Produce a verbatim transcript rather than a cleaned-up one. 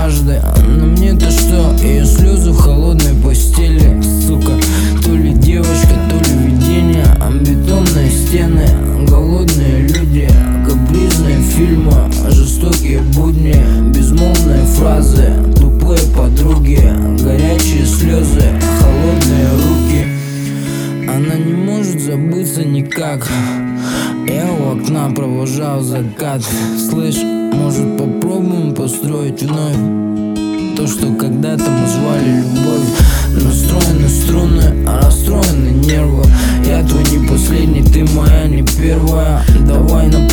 жажды. На мне-то что? Ее слезы в холодной постели. Сука, то ли девочка, то ли видение. Бетонные стены, голодные люди, капризные фильмы, жестокие будни, безмолвные фразы, тупые подруги, горячие слезы, холодные руки. Она не может забыться никак. Я у окна провожал закат. Слышь, может попробуем построить вновь то, что когда-то мы звали любовь. Настроены струны, а расстроены нервы. Я твой не последний, ты моя не первая. Давай на